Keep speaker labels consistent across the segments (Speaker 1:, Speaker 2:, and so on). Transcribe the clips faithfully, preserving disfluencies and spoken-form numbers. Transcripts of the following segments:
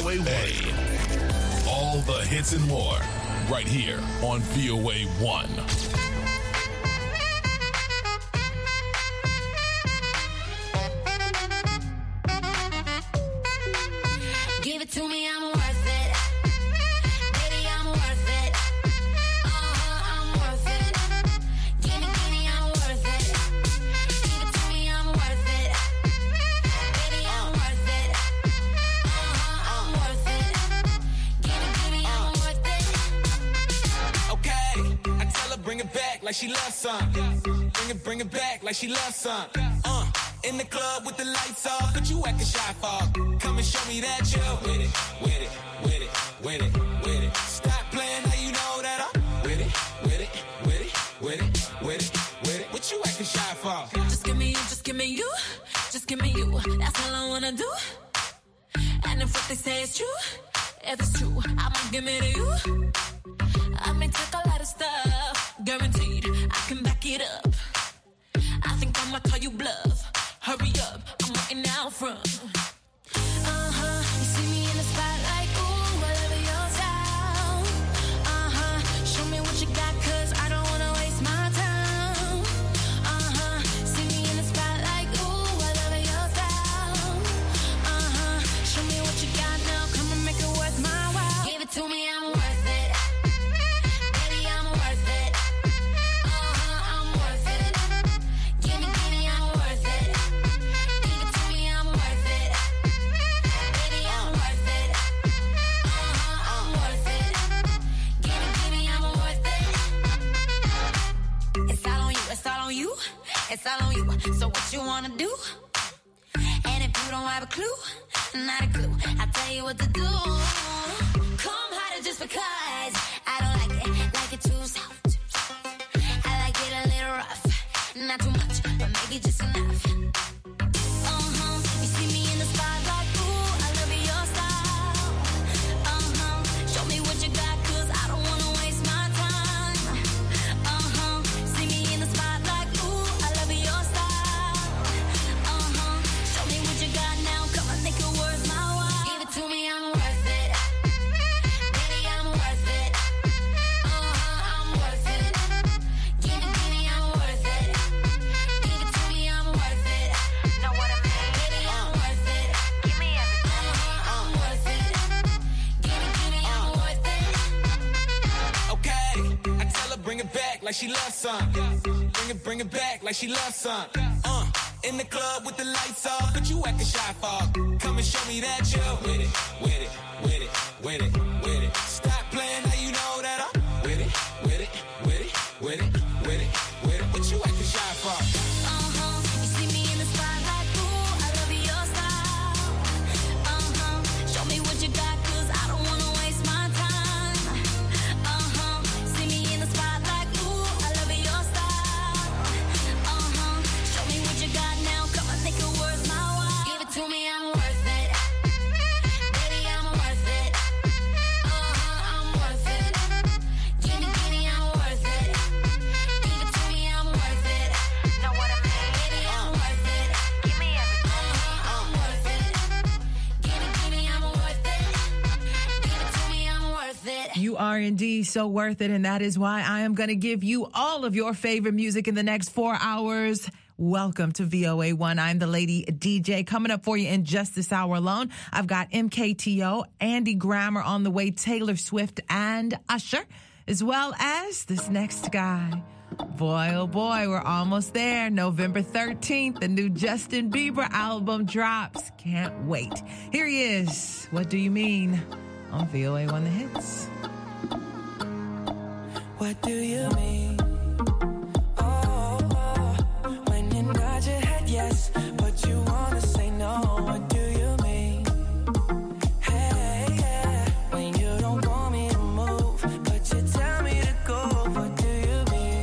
Speaker 1: A one. All the hits and more right here on V O A one.
Speaker 2: Give it to me, I'm worth it. Baby, I'm worth it. Uh-huh, I'm worth it. Give me, give me, I'm worth it. Give it to me, I'm worth it. Baby, I'm worth it. Uh-huh, I'm worth it. Give me, give me, I'm worth it.
Speaker 3: Okay, I tell her bring it back like she loves some. Bring it, bring it back like she loves some. Uh. In the club with the lights off, but you acting shy for. Come and show me that you're with it, with it, with it, with it, with it. Stop playing, now you know that I'm with it, with it, with it, with it, with it, with it. What you acting shy for?
Speaker 2: Just give me you, just give me you, just give me you. That's all I wanna do. And if what they say is true, if it's true, I'ma give it to you. I may take a lot of stuff, guaranteed I can back it up. I think I'ma call you bluff. Hurry up, I'm waiting out front. Uh-huh, you see me in the spotlight, ooh, I love your style. Uh-huh, show me what you got, cause I don't wanna waste my time. Uh-huh, see me in the spotlight, ooh, I love your style. Uh-huh, show me what you got now, come and make it worth my while. Give it to me, I'm worth it. Baby, I'm worth it. Uh-huh, I'm worth it. Give me, give me, I'm worth it. You, it's all on you. So what you wanna do? And if you don't have a clue, not a clue, I'll tell you what to do. Come harder just because I don't like it, like it too soft. I like it a little rough, not too much, but maybe just enough. Uh-huh, you see me in the spotlight, ooh, I love your style. Uh-huh, show me what you got, cause I don't wanna waste my time. Uh-huh, see me in the spotlight.
Speaker 3: Like she loves some. Bring it, bring it back like she loves some. Uh, in the club with the lights off, but you acting shy for. Come and show me that you're with it, with it, with it, with it, with it. Stop playing, now you know that I'm with it, with it, with it, with it, with it, with it. What you acting shy for?
Speaker 2: Uh-huh, you see me in the spotlight, ooh, I love your style. Uh-huh, show me what you got, cause I don't wanna waste my time. Uh-huh, see me in the spotlight. To me, I'm worth it. Baby, I'm worth it. Uh-huh, I'm worth it. Give me, give me, I'm worth it. Give it to me, I'm worth it. Know what I mean? Baby, I'm worth it. Give me everything. Uh-huh, I'm worth it. Give it, give me, I'm worth it. Give it to me, I'm worth it.
Speaker 4: You are indeed so worth it, and that is why I am going to give you all of your favorite music in the next four hours. Welcome to V O A one. I'm the Lady D J. Coming up for you in just this hour alone, I've got M K T O, Andy Grammer on the way, Taylor Swift and Usher, as well as this next guy. Boy, oh boy, we're almost there. November thirteenth, the new Justin Bieber album drops. Can't wait. Here he is. What do you mean? On V O A one The Hits.
Speaker 5: What do you mean? Yes, but you wanna say no. What do you mean? Hey, yeah. When you don't want me to move, but you tell me to go. What do you mean?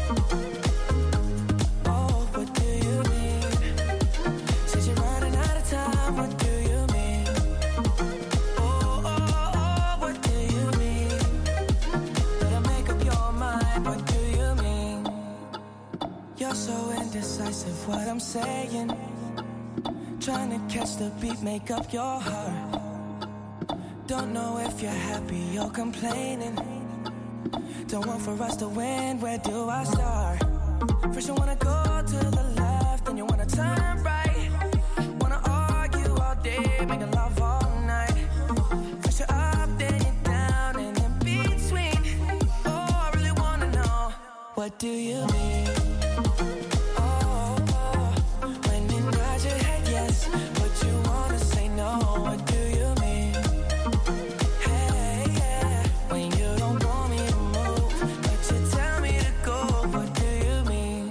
Speaker 5: Oh, what do you mean? Since you're running out of time, what do you mean? Oh, oh, oh, what do you mean? Better make up your mind. What do you mean? You're so indecisive, what I'm saying. Trying to catch the beat, make up your heart. Don't know if you're happy or complaining. Don't want for us to win, where do I start? First you wanna go to the left, then you wanna turn right. Wanna argue all day, making love all night. First you're up, then you're down, and in between. Oh, I really wanna know, what do you mean? Oh, oh, when you nod your head yes, but you wanna say no, what do you mean? Hey, yeah, when you don't want me to move, but you tell me to go, what do you mean?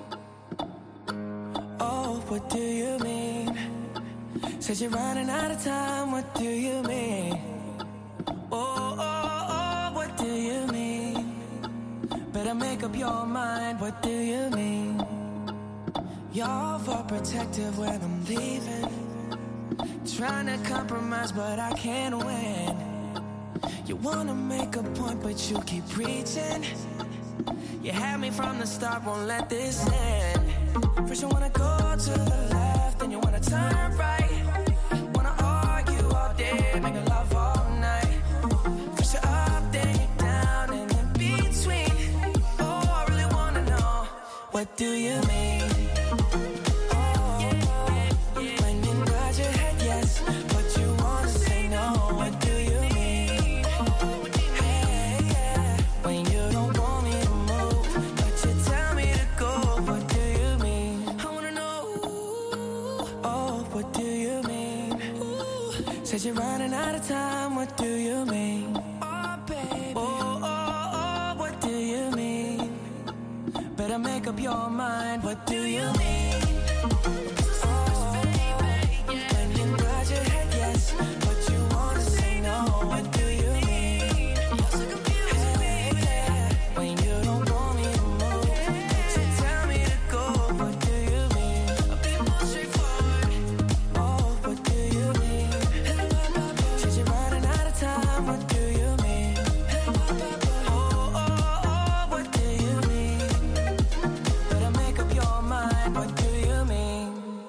Speaker 5: Oh, what do you mean? Said you're running out of time, what do you mean? Oh, oh, oh, what do you mean? Better make up your mind, what do you mean? You're overprotective when I'm leaving. Trying to compromise, but I can't win. You wanna make a point, but you keep preaching. You had me from the start, won't let this end. First you wanna go to the left, then you wanna turn right. Wanna argue all day, making love all night. First you're up, then you're down, and in between. Oh, I really wanna know, what do you mean? Oh, when you nod your head yes, but you wanna say no, what do you mean? Hey, yeah, when you don't want me to move, but you tell me to go, what do you mean? I wanna know, oh, what do you mean? Said you're running out of time, what do you mean? Oh, baby, oh, oh, oh, what do you mean? Better make up your mind, what do you mean? Oh, when you nod your head yes, but you wanna say no, what do you mean? Hey, yeah, when you don't want me to move, but you tell me to go, what do you mean? I'll be more straightforward. Oh, what do you mean? Said you're running out of time, what do you mean? Oh, oh, oh, what do you mean? Better make up your mind, what do you mean?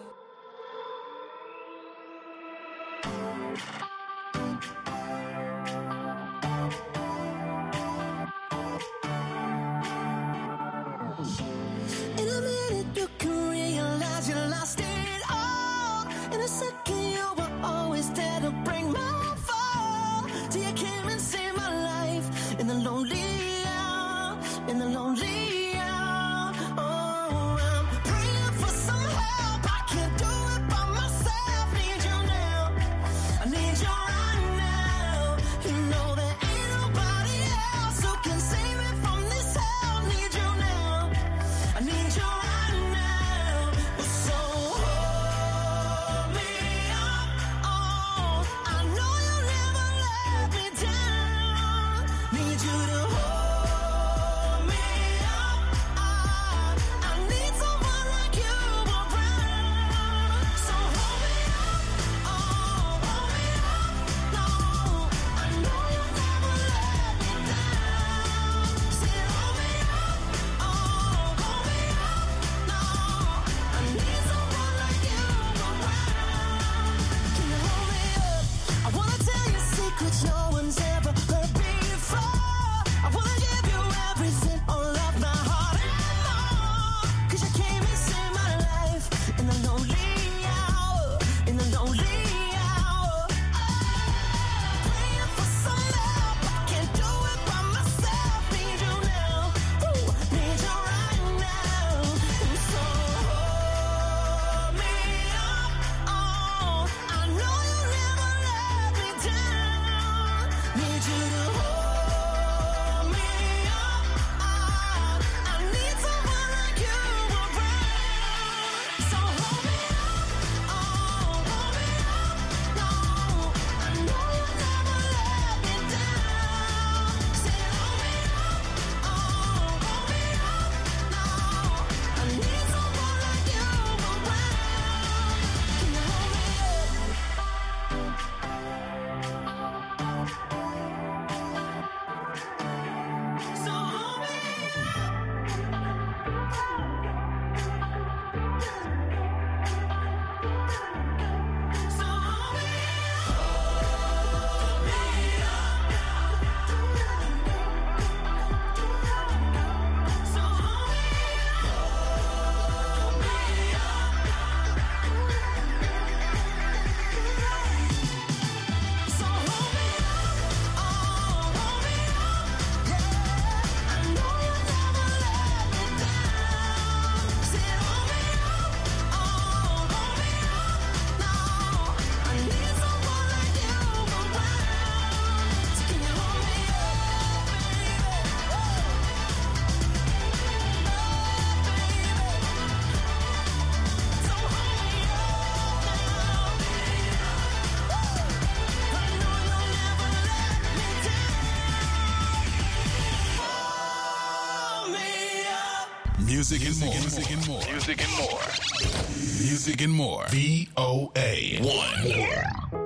Speaker 6: In a minute you can realize you lost it all. In a second you were always there to bring my fall. Till you came and saved my life in the lonely hour, in the lonely hour. Oh, I'm praying for some help. I can't do it by myself. Need you now. I need your
Speaker 1: music and more. Music and more. Music and more. Music and more. V O A one.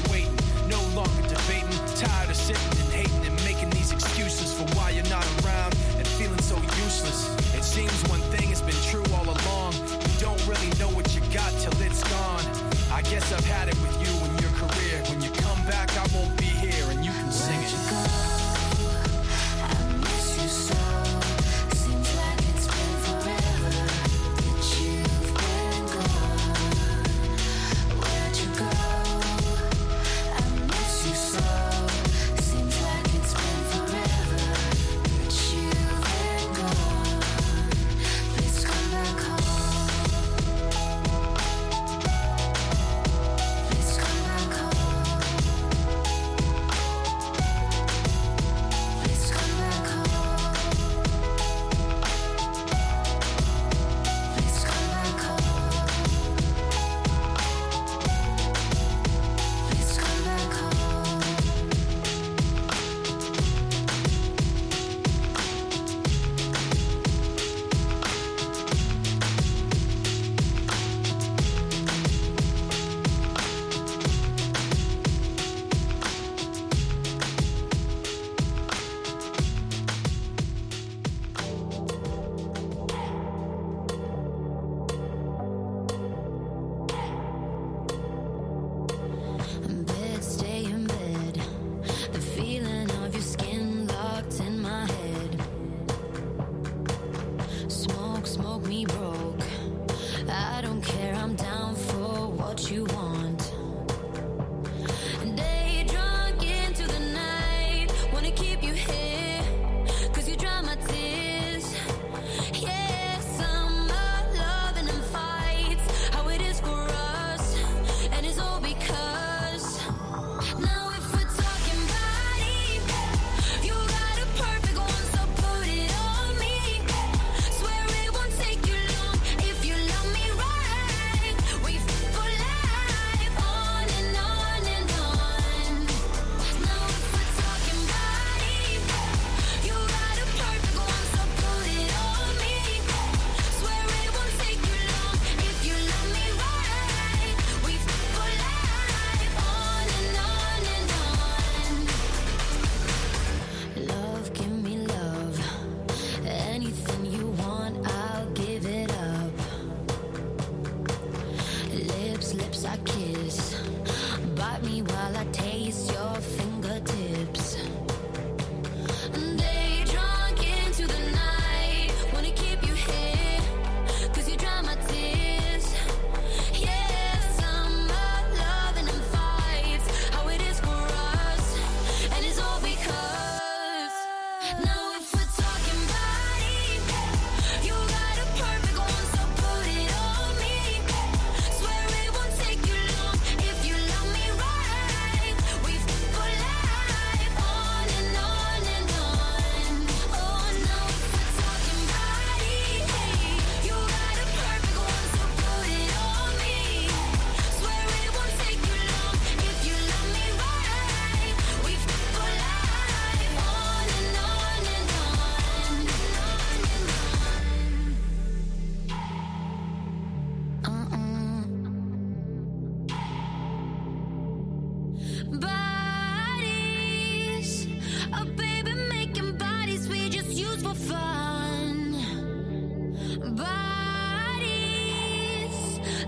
Speaker 7: Tired of sitting and hating and making these excuses for why you're not around.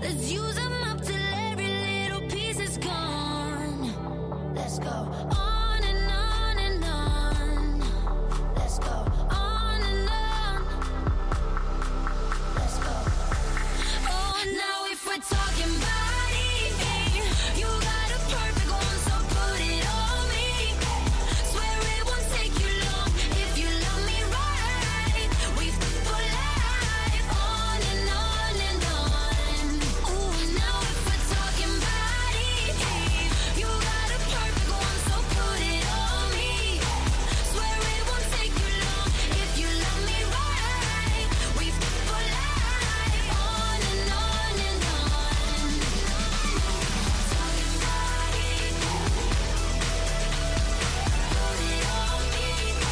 Speaker 2: Let's use them up till every little piece is gone. Let's go on and on and on. Let's go on and on. Let's go. Oh, now if we're talking body, you got a perfect one, so put it on me. Swear it won't take you long if you love me right. We've been for life, on and on and on. Ooh, now if we're talking body, you got a perfect one, so put it on me. Swear it won't take you long if you love me right. We've been for life, on and on and on. Talking body, put it on me.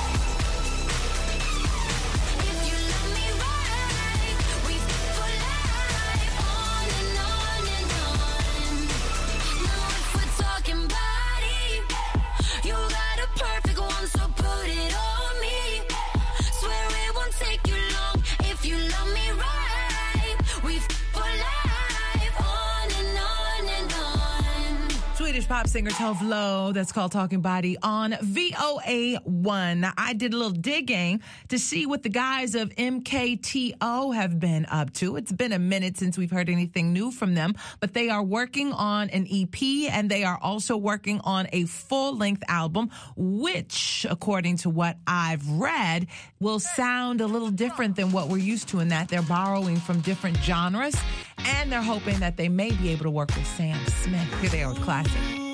Speaker 2: If you love me right, we've been for life, on and on and on. Now if we're talking body, you got a perfect one, so put it on me. Swear it won't take you long if you love me right. We've been for life, on and on and on.
Speaker 4: Swedish pop singer Tove Lo, that's called Talking Body on V O A one. Now, I did a little digging to see what the guys of M K T O have been up to. It's been a minute since we've heard anything new from them, but they are working on an E P and they are also working on a full-length album, which, according to what I've read, will sound a little different than what we're used to in that they're borrowing from different genres, and they're hoping that they may be able to work with Sam Smith. Here they are with Classic.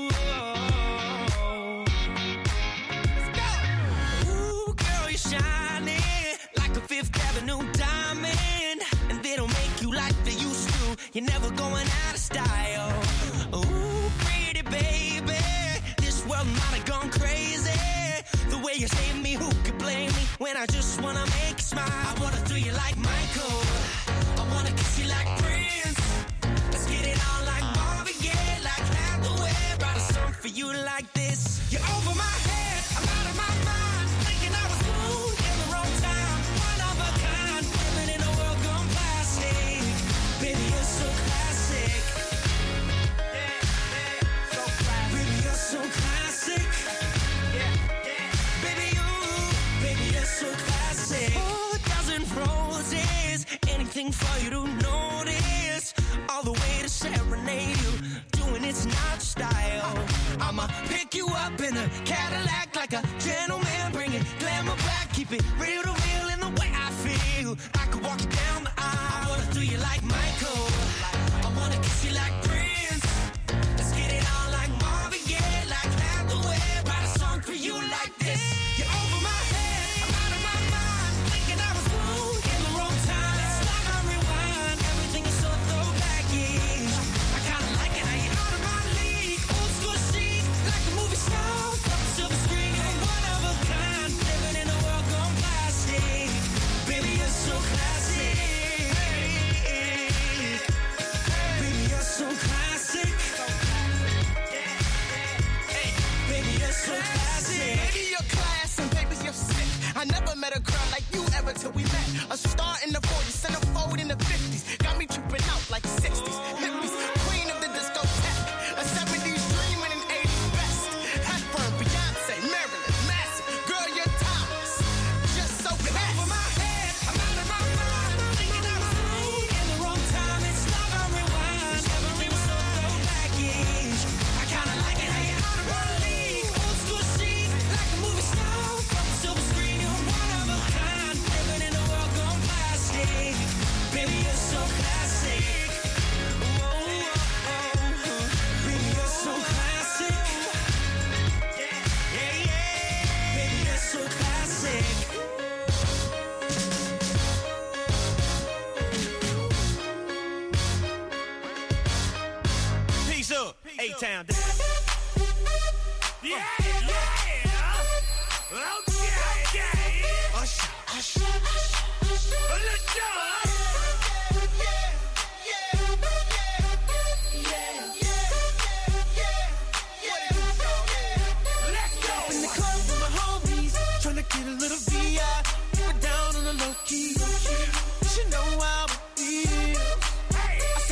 Speaker 5: Ooh, girl, you're shining like a Fifth Avenue diamond, and they don't make you like they used to. You're never going out of style. Ooh, pretty baby, this world might have gone crazy. The way you save me, who could blame me when I just wanna make you smile? I wanna do you like Michael, I wanna kiss you like Prince. Let's get it on like Marvin Gaye, like Hathaway. Write a song for you like this. You're over my head, I'm out of my mind, thinking I was born in the wrong time. One of a kind, living in a world gone plastic. Baby, you're so classic. Yeah, yeah, so classic. Baby, you're so classic. Yeah, yeah. Baby, you, baby, you're so classic. Oh, a dozen roses, anything for you to notice. All the way to serenade you, doing it's not your style. I'ma pick you up in a Cadillac like a gentleman, bring it glamour back, keep it real to real in the way I feel. I could walk you down the aisle. I wanna do you like Michael, I wanna kiss you like Prince. Let's get it on like Marvin Gaye, like Hathaway. Write a song for you like this. You're over my head, I'm out of my mind, thinking I was born in the wrong time. Let's stop and rewind, everything is so throwback-ish. I kinda like it how you're out of my league. Old school chic, like a movie star, up a silver screen. You're one of a kind, living in a world gone plastic. Baby, you're so classic. Baby, you're so classic. Baby, you're so classic.
Speaker 7: Baby, you're class and baby, you're sick. I never met a girl like you ever till we met. A star in the forties, centerfold in the fifties. Got me tripping out like sixties, hippies. Queen of the discotheque. A seventies dream and an eighties best. Hepburn, Beyonce, Marilyn, Massive. Girl, you're timeless. Just so classy.
Speaker 5: Over my head, I'm out of my mind, thinking I was born in the wrong time. It's not gonna rewind, everything was so throwback-ish. I kinda like it how you're out of my league. Old school chic, like a movie star, from the silver screen. You're one of a kind, living in a world gone plastic. Baby, you're so classic. Whoa, whoa, whoa. Baby, you're so classic. Yeah, yeah, yeah. Baby, you're so classic. Peace up, A-Town. Yeah, yeah. Okay, okay. Usher, usher, usher. Let's go. Let's go.
Speaker 7: In the club with my homies, tryna get a little V I. Put down on the low key. You should know how it feels. I said, shorty,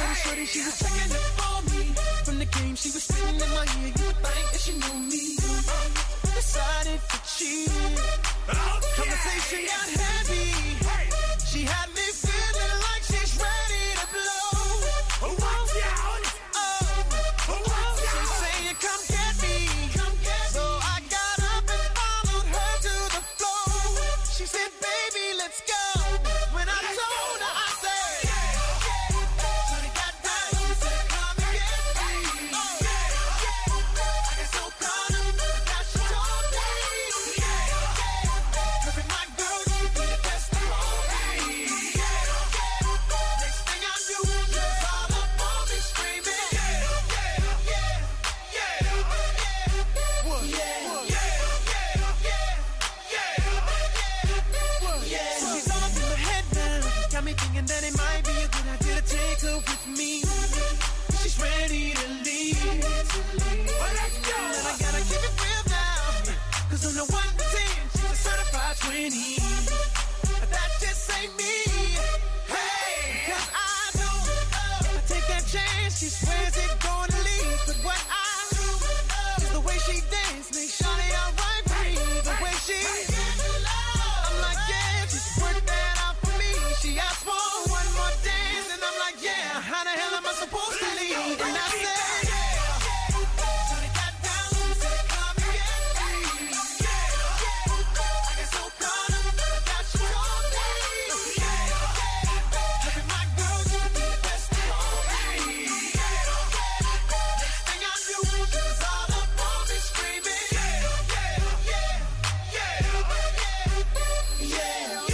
Speaker 7: say she was checking it for me. From the game she was spitting in my ear, you would think that she knew me. Decided to cheat. Oh, conversation yeah. got heavy. Hey. She had me feeling like she's ready to blow. Oh, watch out. Oh, oh, watch out. She's saying, come get me. Come get me. So I got up and followed her to the floor. She said, baby, let's go. When I told her, I said, yeah, yeah. So they got down, she said, come and get me. Oh, yeah, yeah. I got so caught up, now she told me. Yeah, yeah. Look at my girl, she be the best of all me. Yeah, yeah. Next thing I knew, she was all up on me screaming. Yeah, yeah, yeah, yeah, yeah. What? Yeah, yeah, yeah, yeah, yeah, yeah. She's all up in my head now, got me thinking that it might be a good idea to take her with me. She's ready to leave. Well, let's go. And I gotta keep it real now, cause on the one to ten, she's a certified twenty. But that just ain't me. Hey, cause I know if I take that chance, she swears it's gonna leave. But what I know is the way she dance makes Shawty alright for me. The way she, I'm like, yeah, just work that out for me. She asked for one more dance, and I'm like, yeah, how the hell am I supposed to leave? And I said, yeah. So they got down, said, come and get me. Yeah, yeah. I got so caught up, that she told me. Yeah, yeah. Look at my girl, she could be the best of all me. Yeah, yeah. Next thing I knew, she was all up on me screaming. Yeah, yeah, yeah, yeah, yeah, yeah,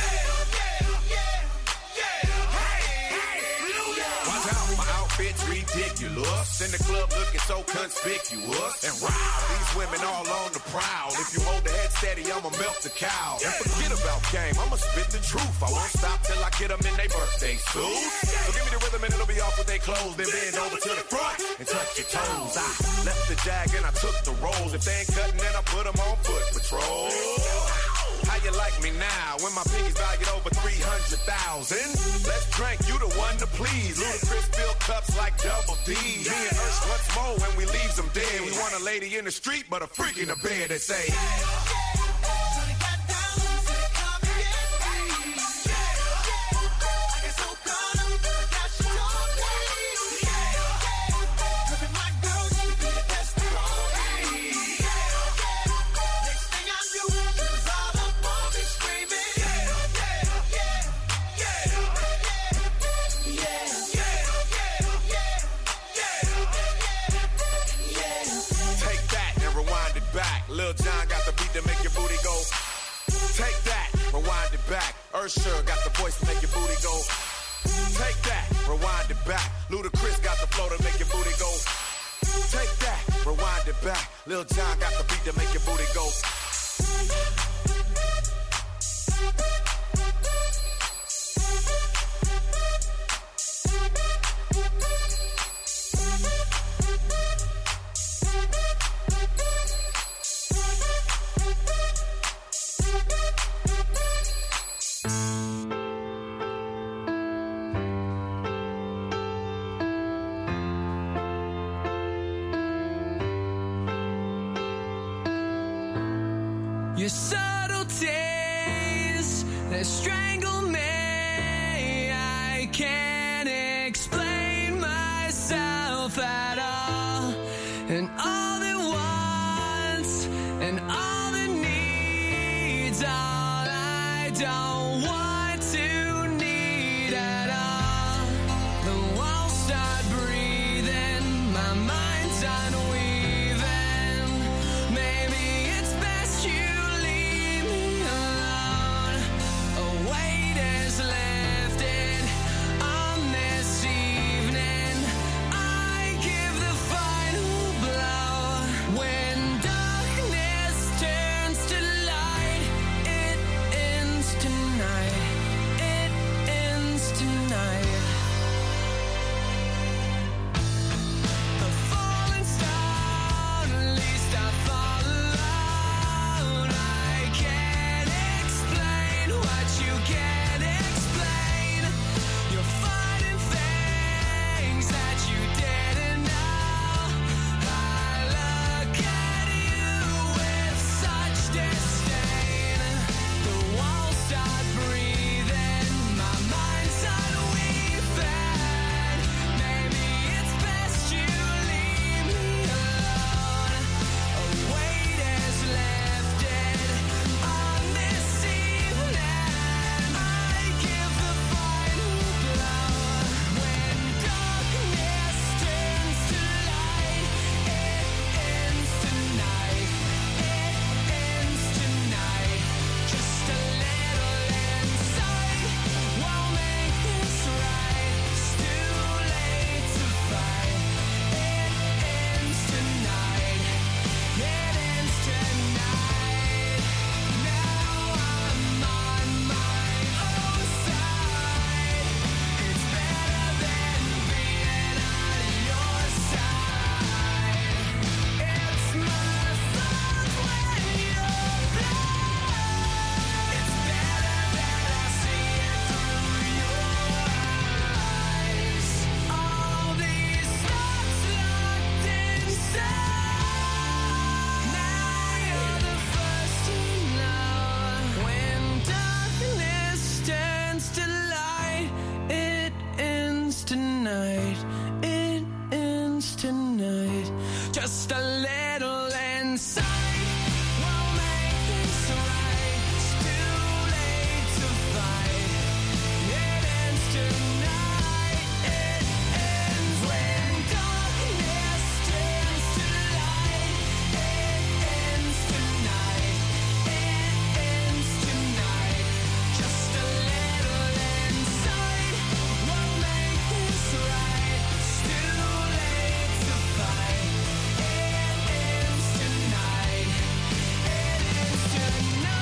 Speaker 7: yeah, yeah.
Speaker 8: Watch out, my outfit's ridiculous. In the club looking so conspicuous. And wow, these women all on the prowl. If you hold the head steady, I'ma melt the cow. And forget about game, I'ma spit the truth. I won't stop till I get them in their birthday suits. So give me the rhythm and it'll be off with their clothes. Then bend over to the front and touch your toes. I left the jag and I took the rolls. If they ain't cutting, then I put them on foot patrol. How you like me now when my pinky's valued over three hundred thousand? Let's drink, you the one to please. Ludacris fill cups like double D. Me and Ursh once more when we leaves them dead. We want a lady in the street, but a freak in the bed that say,
Speaker 7: So they got down, said, come and get me. Yeah, yeah. I got so caught up, that she told me. Yeah, yeah. Look at my girl, she could be the best of all me. Yeah, yeah. Next thing I knew, she was all up on me screaming. Yeah, yeah, yeah, yeah, yeah, yeah, yeah, yeah, yeah.
Speaker 8: take that and rewind it back. Lil Jon got the beat to make your booty go. Take that, rewind it back. Usher got the voice to make your booty go. Take that, rewind it back. Ludacris got the flow to make your booty go. Take that, rewind it back. Lil Jon got the beat to make your booty go.
Speaker 9: Your subtleties that strangle me. I can't explain myself at all. And all the wants and all the needs, all I don't want to need at all. The walls start breathing, my mind's unweaving. Maybe it's best you leave me alone. A weight is lifted on this evening. I give the final blow. tonight. It ends tonight. Just a little insight will make this right. It's too late to fight. It ends tonight. It ends when darkness turns to light. It ends tonight. It ends tonight. Just a little insight will make this right. It's too late to fight. It ends tonight. It ends tonight.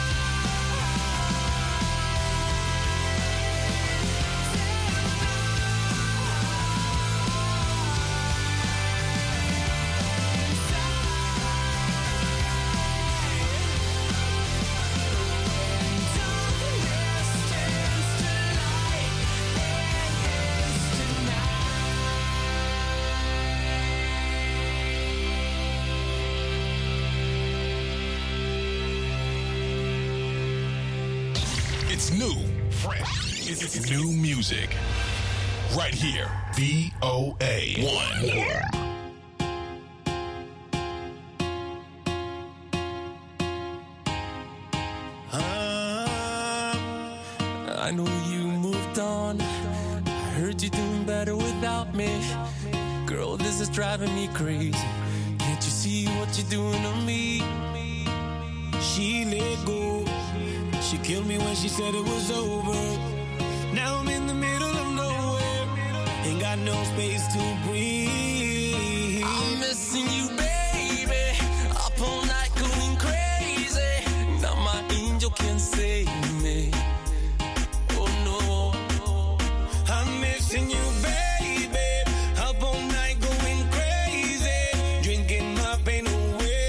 Speaker 1: It's new, fresh. It's, it's new music. Right here. V O A one.
Speaker 9: I know you moved on. I heard you doing better without me. Girl, this is driving me crazy. Can't you see what you're doing to me?
Speaker 10: She let go. She killed me when she said it was over. Now I'm in the middle of nowhere. Ain't got no space to breathe.
Speaker 9: I'm missing you, baby. Up all night going crazy. Now my angel can't save me. Oh no.
Speaker 10: I'm missing you, baby. Up all night going crazy. Drinking my pain away.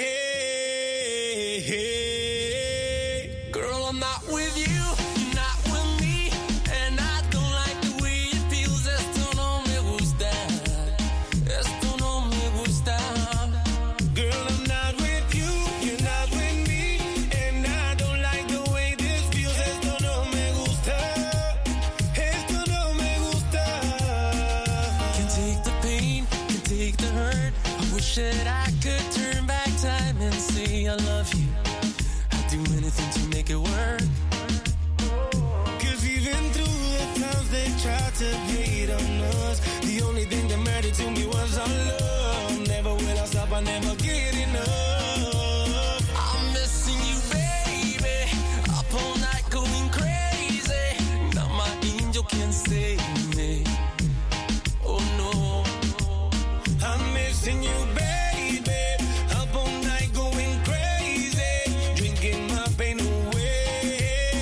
Speaker 9: Girl, I'm not with you, you're not with me. And I don't like the way it feels. Esto no me gusta. Esto no me gusta.
Speaker 10: Girl, I'm not with you, you're not with me. And I don't like the way this feels. Esto no me gusta. Esto no me gusta.
Speaker 9: Can take the pain, can take the hurt. I wish that I could turn back time and say I love you. I'd do anything to make it work.
Speaker 10: Cause even through the times they tried to hate on us, the only thing that mattered to me was our love. Never will I stop, I never get enough.
Speaker 9: I'm missing you, baby. Up all night going crazy. Now my angel can't save me. Oh no.
Speaker 10: I'm missing you, baby. Up all night going crazy. Drinking my pain away.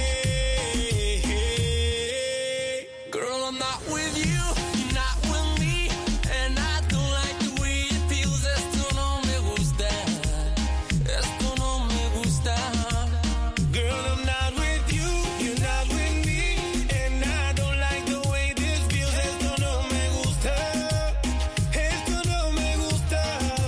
Speaker 9: Girl, I'm not with you, you're not with me. And I don't like the way it feels. Esto no me gusta. Esto no me gusta.
Speaker 10: Girl, I'm not with you, you're not with me. And I don't like the way this feels. Esto no me gusta. Esto no me gusta.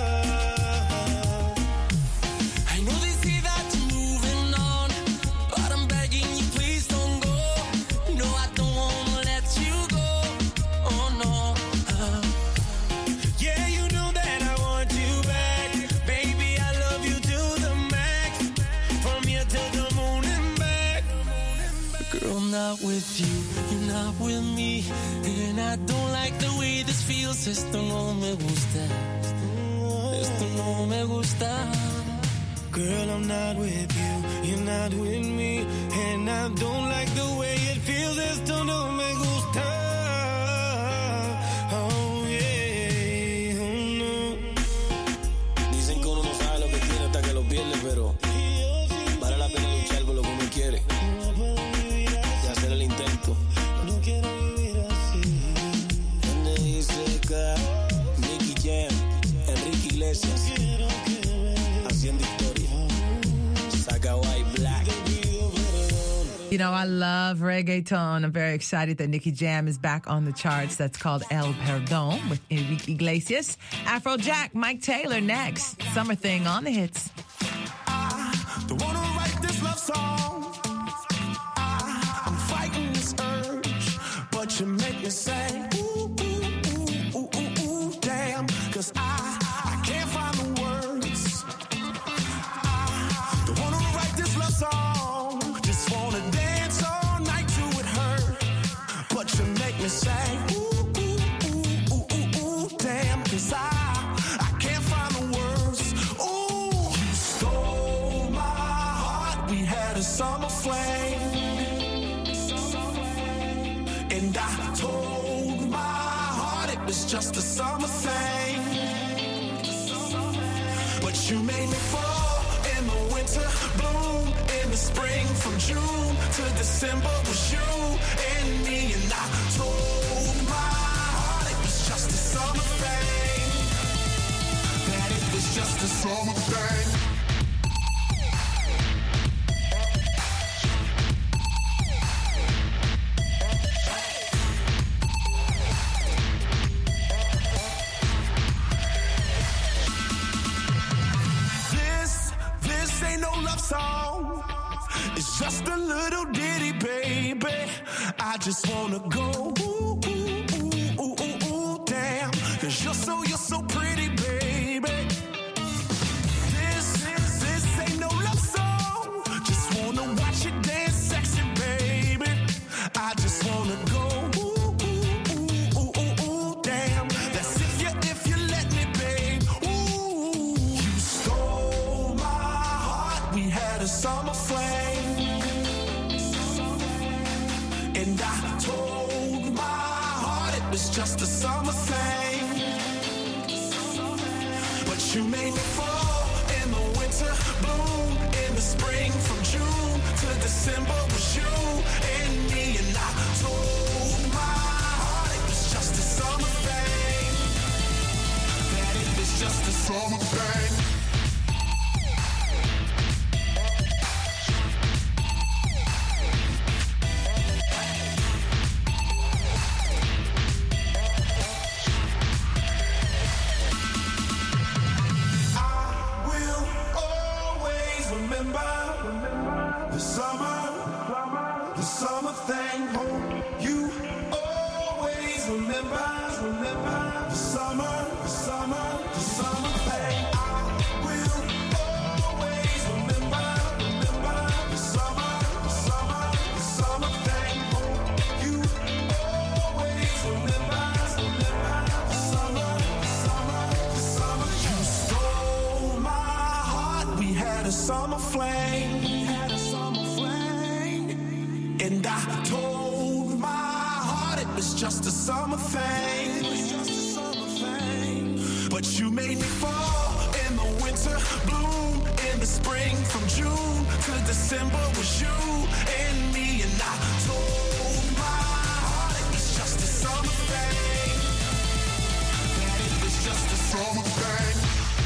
Speaker 9: I know they say that you're moving on, but I'm begging you, please don't go. No, I don't wanna let you go. Oh no. Uh,
Speaker 10: Yeah, you know that I want you back. Baby, I love you to the max. From here to the moon and back.
Speaker 9: Girl, I'm not with you, you're not with me. And I don't like the way this feels. Esto no me gusta. Esto no me gusta.
Speaker 10: Girl, I'm not with you, you're not with me. And I don't like the way it feels. Esto no me gusta. Oh, yeah. Oh, no.
Speaker 11: Dicen que uno no sabe lo que tiene hasta que lo pierde, pero vale la pena luchar por lo que uno quiere y hacer el intento.
Speaker 10: No quiero vivir así.
Speaker 11: Donde dice que Nicky Jam, Enrique Iglesias, haciendo historia. Saca White Black.
Speaker 4: You know, I love reggaeton. I'm very excited that Nicky Jam is back on the charts. That's called El Perdón with Enrique Iglesias. Afrojack, Mike Taylor next. Summer Thing on the hits.
Speaker 10: Don't wanna write this love song. I, I'm fighting this urge, but you make me say, ooh, cause I, I can't find the words. I don't wanna write this love song, just wanna dance all night to it hurt. But you make me say, ooh, ooh, ooh, ooh, ooh, ooh, damn, cause I, I can't find the words. Ooh, you stole my heart, we had a summer flame. And I told my heart it was just a summer thing. But you made me fall in the winter, bloom in the spring. From June to December was you and me. And I told my heart it was just a summer thing. That it was just a summer thing. Song. It's just a little ditty, baby. I just wanna go ooh, ooh, ooh, ooh, ooh, ooh, damn. Cause you're so, you're so pretty, baby. This, this, this ain't no love song. Just wanna watch you dance sexy, baby. I just wanna go ooh, ooh, ooh, ooh, ooh, ooh, damn. That's if you, if you let me, babe. Ooh, you stole my heart. We had a summer flame. And I told my heart it was just a summer thing. But you made me fall in the winter, bloom in the spring. From June to December was you and me. And I told my heart it was just a summer thing. That it was just a summer thing. The summer, the summer thing. Hope you always remember, remember the summer, the summer, the summer thing. I will always remember, remember the summer, the summer, the summer thing. Hope you always remember, remember the summer, the summer, the summer. You stole my heart. We had a summer flame. And I told my heart it was just a summer thing. But you made me fall in the winter, bloom in the spring. From June to December was you and me. And I told my heart it was just a summer thing. That it was just a summer thing.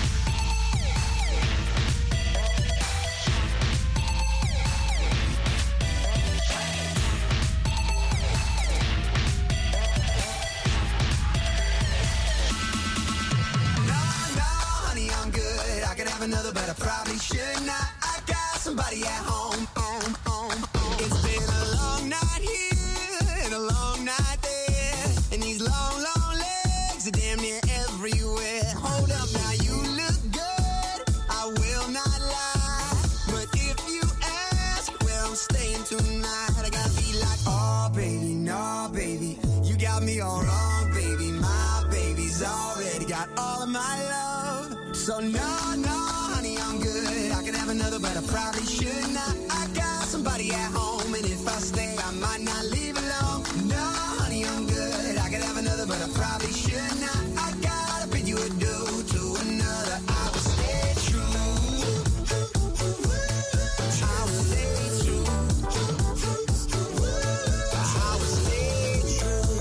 Speaker 12: Another, but I probably should not. I got somebody at home. home, home, home. It's been a long night here and a long night there, and these long, long legs are damn near everywhere. Hold up now, you look good. I will not lie, but if you ask where I'm staying tonight, I gotta be like, oh baby, no baby, you got me all wrong, baby. My baby's already got all of my love, so no, no. Another, but I probably should not. I got somebody at home, and if I stay, I might not leave alone. No, honey, I'm good. I could have another, but I probably should not. I gotta bid you adieu to another. I will stay true. I will stay true. I will stay true.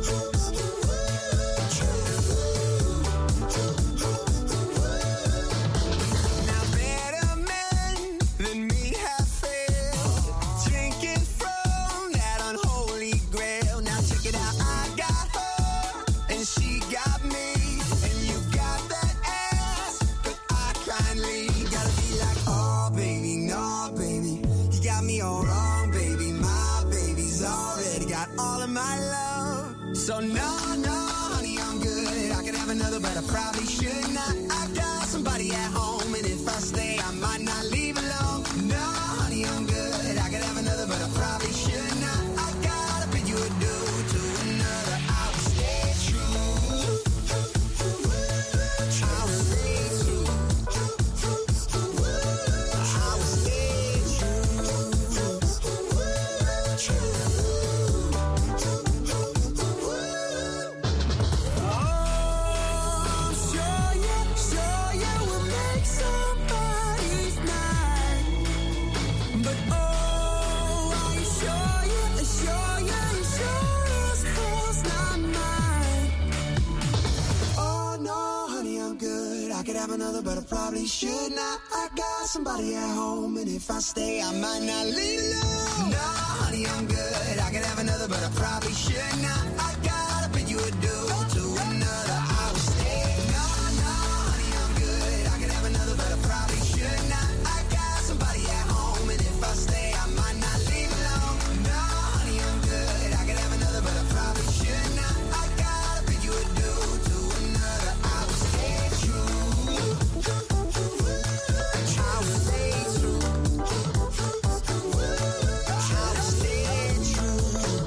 Speaker 12: Now better men than me have failed, drinking from that unholy grail. Now check it out, I got her and she got me, and you got that ass, but I kindly gotta be like, oh baby, no baby, you got me all wrong, baby. My baby's already got all of my love, so no, no, honey, I'm good. I can have have another, but I probably should not. I got somebody at home, and if I stay, I might not leave alone. No, honey, I'm good. I could have another, but I probably should not. I gotta bid you adieu to another. I will stay true. I will stay true. I will stay Oh, sure, yeah, sure, yeah, we'll make somebody's night. But oh, are you sure, yeah, sure, yeah, you sure as hell's not mine. Oh no, honey, I'm good. I could have another, but I probably should not. I got somebody at home, and if I stay, I might not leave alone. No, honey, I'm good. I could have another, but I probably should not. I gotta bid you adieu to another. I will stay. No, no, honey, I'm good. I could have another, but I probably should not. I got somebody at home, and if I stay, I might not leave alone. No, honey, I'm good. I could have another, but I probably should not. I gotta bid you adieu to another. I will stay true. I will stay true. I will stay true.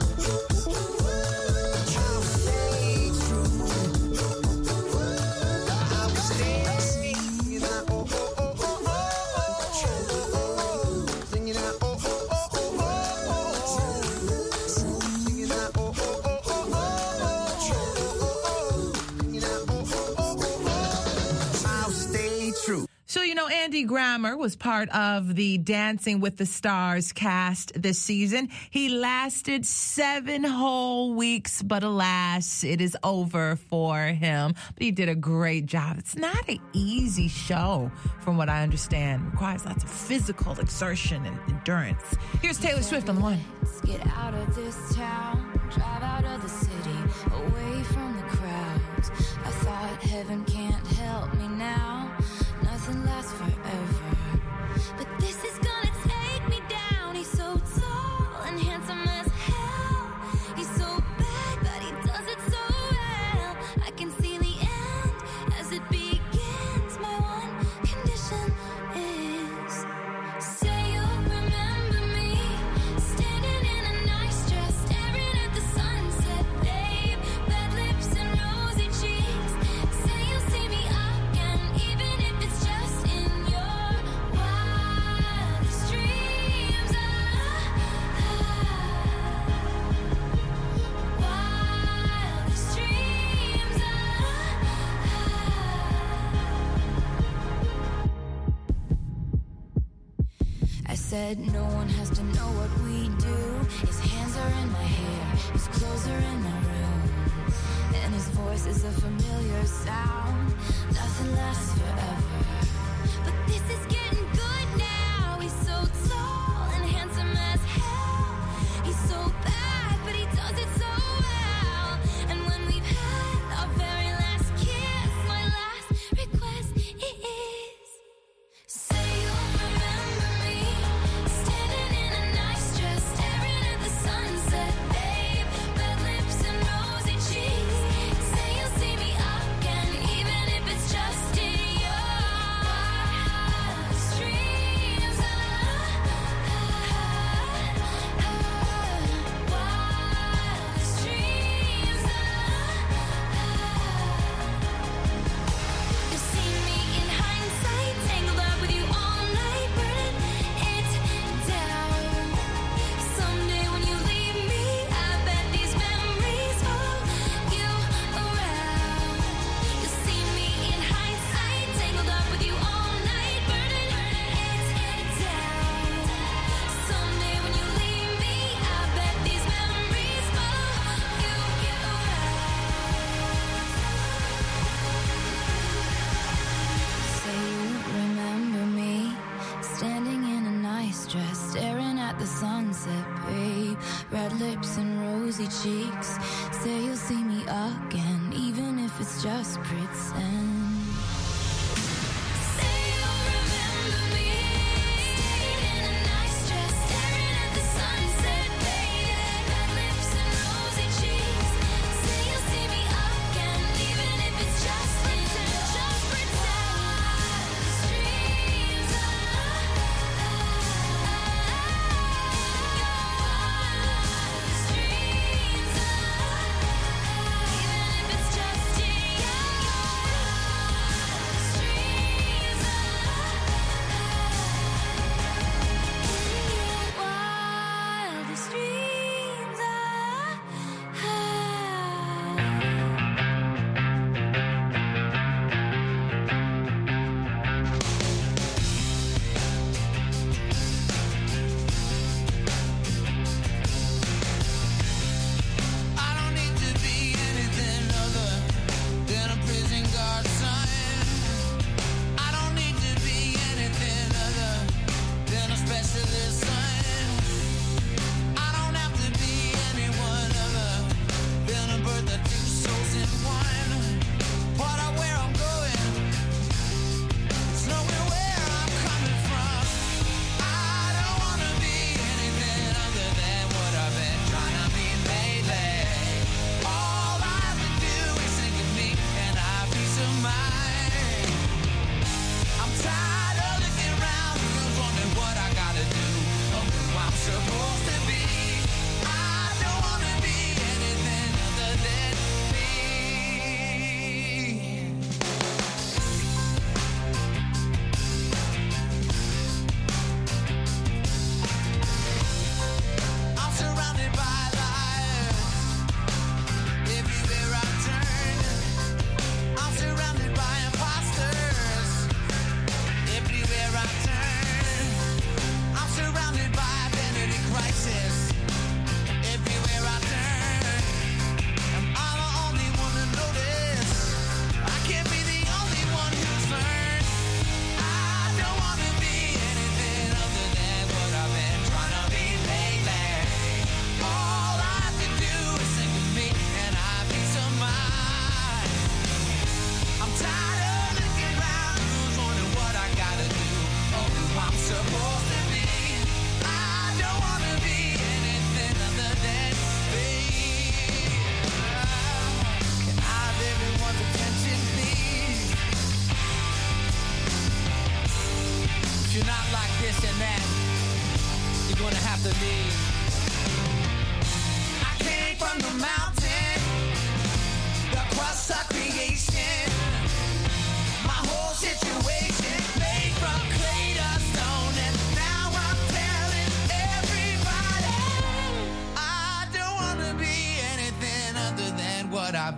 Speaker 12: I will stay true. I will stay singing out, oh, oh, oh, oh, oh, oh. Singing out, oh, oh, oh, oh, oh, oh. Singing out, oh, oh, oh, oh, oh, oh. Singing out, oh, oh, oh, oh, oh. I'll stay true.
Speaker 4: So, you know, Andy Grammer was part of the Dancing with the Stars cast this season. He lasted seven whole weeks, but alas, it is over for him. But he did a great job. It's not an easy show, from what I understand. It requires lots of physical exertion and endurance. Here's Taylor Swift on the one.
Speaker 2: Let's get out of this town, drive out of the city, away from the crowds. I thought heaven can't help me now. Nothing lasts forever. But this is gonna take me down. He's so tall and handsome as hell. He's so bad, but he does it so well. I can see the end as it begins. My one condition is say you'll remember me, standing in a nice dress, staring at the sunset, babe. Red lips and rosy cheeks. Say you'll see me again, even if it's just in your wildest dreams. Ah, ah, wildest dreams. Ah, ah. I said no one has to know what we do. His hands are in my hair, his clothes are in my room, and his voice is a familiar sound. Nothing lasts forever, but this is getting good now. He's so tall and handsome as hell. He's so bad, but he does it so well. And when we've had our very last kiss, my last request is say you'll remember me, standing in a nice dress, staring at the sunset, babe. Red lips and rosy cheeks. Say you'll see me again, even if it's just in your wildest dreams. Ah, ah, ah, wildest dreams. Ah, ah. You've seen me in hindsight, tangled up with you all night, burning it down. Someday when you leave me, I bet these memories follow you around. You'll see me in hindsight, tangled up with you all night, burning it down. Someday when you leave me, I bet these memories follow you around. Say you remember me, standing in a nice dress, staring at the sunset, babe. Red lips and rosy cheeks. Say you'll see me again, even if it's just pretend. Say you'll remember me, standing in a nice dress, staring at the sunset, babe. Red lips and rosy cheeks. Say you'll see me again, even if it's just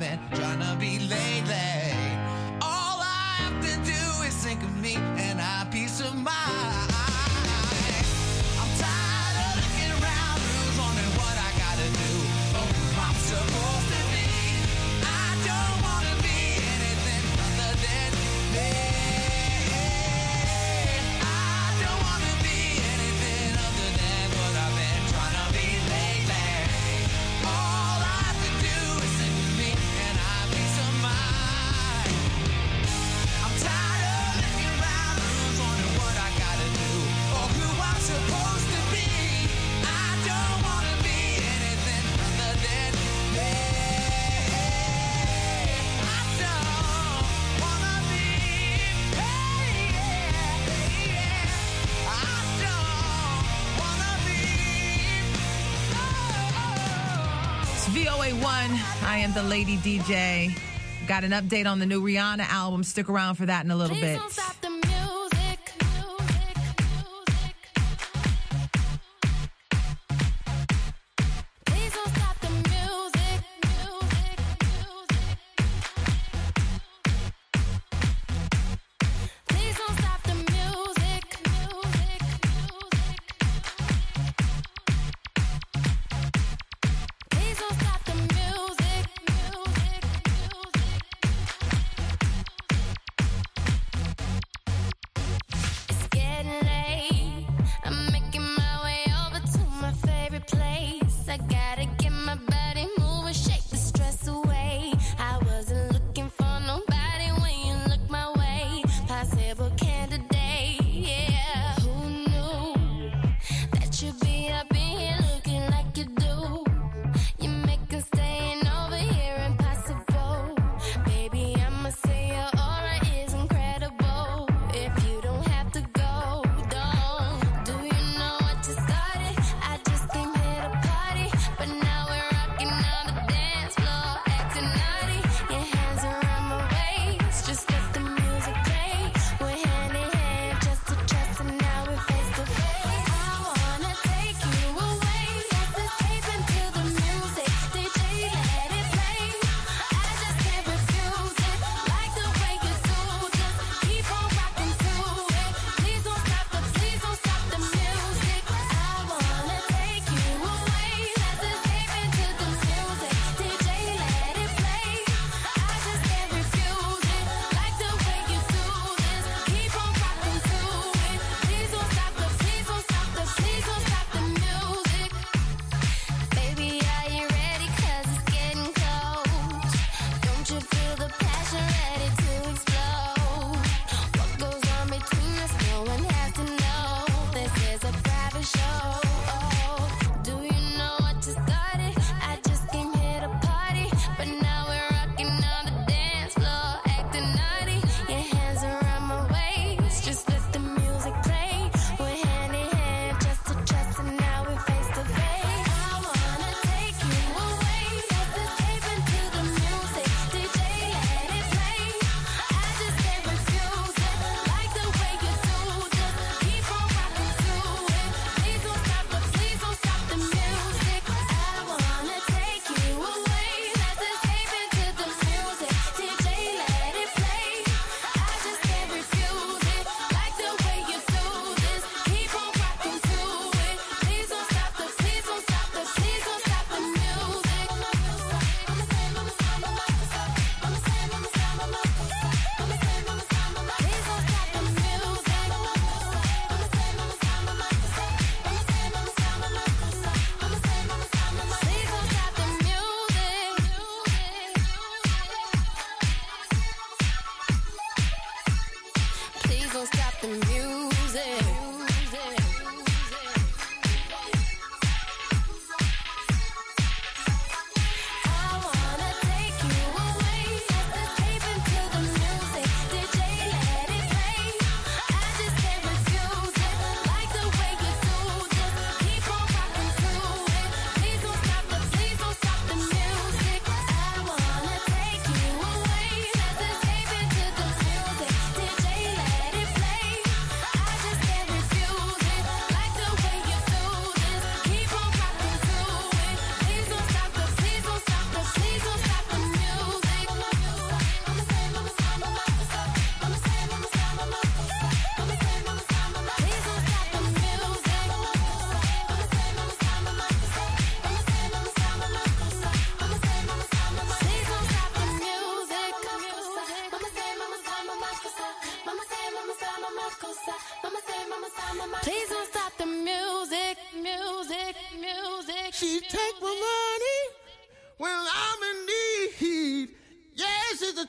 Speaker 13: been trying to be lately. All I have to do is think of me and I peace of mind. I'm tired of looking around, who's wondering what I gotta do, or who I'm supposed to be. I don't wanna be anything other than me. I don't wanna be anything other than what I've been trying to be lately. All I have to do is think of me and I peace of mind. I'm tired of looking around, who's wondering what I gotta do, or who I'm supposed to be. I don't wanna be anything other than me. I don't wanna be, hey, yeah, yeah. I don't wanna be, oh.
Speaker 4: It's V O A one. I am the Lady D J. Got an update on the new Rihanna album. Stick around for that in a little bit.
Speaker 2: Don't stop the music. Please don't stop the music. Please don't stop the music. Please don't stop the music.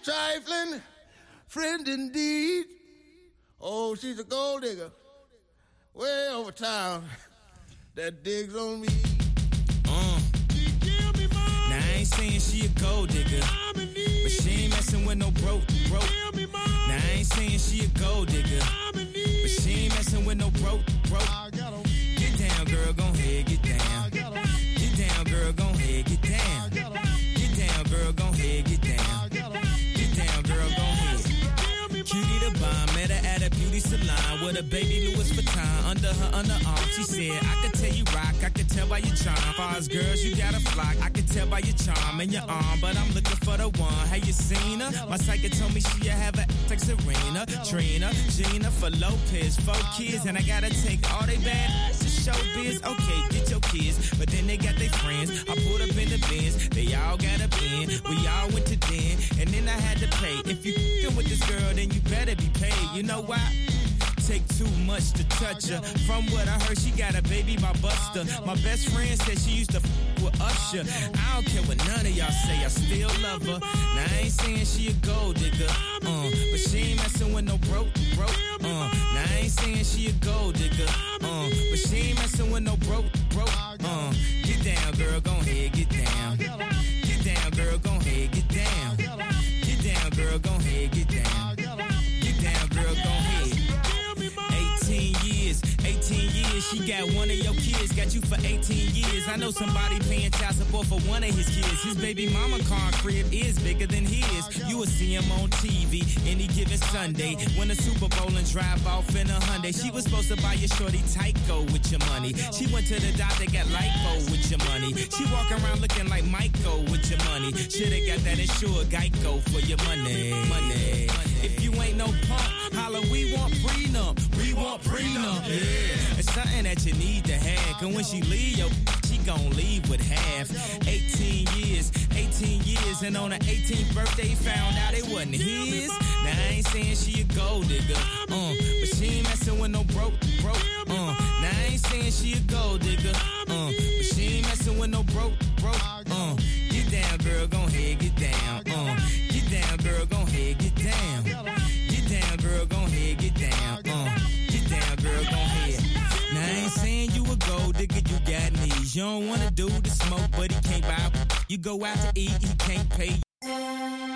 Speaker 14: trifling friend indeed. Oh, she's a gold digger way over town that digs on me.
Speaker 10: Uh. Now I ain't saying she a gold digger, but she ain't messing with no broke, broke. Now I ain't saying she a gold digger, but she ain't messing with no broke, broke. Get down, girl, gon' head, get down. Get down, girl, gon' head, get down. Get down, girl, gon' head, get down. Get down, girl, gon' head. Cutie the bomb, met her at a beauty salon with a baby Louis Vuitton under her underarm. She said, I could tell you rock, I could tell by your charm. Far as girls, you got a flock, I could tell by your charm and your arm. But I'm looking for the one, have you seen her? My psychic told me she have a like Serena, Trina, Gina, for Lopez, four kids. And I gotta take all they bad to showbiz. Okay, get your kids, but then they got their friends. I pulled up in the Benz, they all got a bin. We all went to den, and then I had to pay. If you f***ing with this girl, then you better be paid. You know why? Take too much to touch her. From what I heard, she got a baby by Buster. My best friend said she used to f with Usher. I don't care what none of y'all say, I still love her. Now I ain't saying she a gold digger, uh, but she ain't messing with no broke, broke. Uh, now I ain't saying she a gold digger, uh, but she ain't messing with no broke, broke. Uh, get down, girl, gon' head, get down. Get down, girl, gon' head, get down. Get down, girl, gon' head, get down. Get down, girl, gon' head. eighteen years, eighteen years, she got one of your kids, got you for eighteen years. I know somebody paying child support for one of his kids. His baby mama car crib is bigger than his. You will see him on T V any given Sunday. Win a Super Bowl and drive off in a Hyundai. She was supposed to buy your shorty Tyco with your money. She went to the doctor, got lipo with your money. She walk around looking like Michael with your money. Shoulda got that insured Geico for your money. Money. If you ain't no punk, holla, we want prenup. We want prenup. Yeah. It's something that you need to have. Cause when she leave, yo, she gon' leave with half. eighteen years, eighteen years, and on her eighteenth birthday, found out it wasn't his. Now I ain't saying she a gold digger, uh, but she ain't messing with no broke, broke. Uh, now I ain't saying she a gold digger, uh, but she ain't messing with no broke, broke. Uh, get down, girl, gon' head, get down. Uh, get down, girl, gon' head, get down. Get down, girl, gon' head, get down. Uh, get down, girl, gon' head. Now I ain't saying you a gold digger, you got knees. You don't wanna do the smoke, but he can't buy. You go out to eat, he can't pay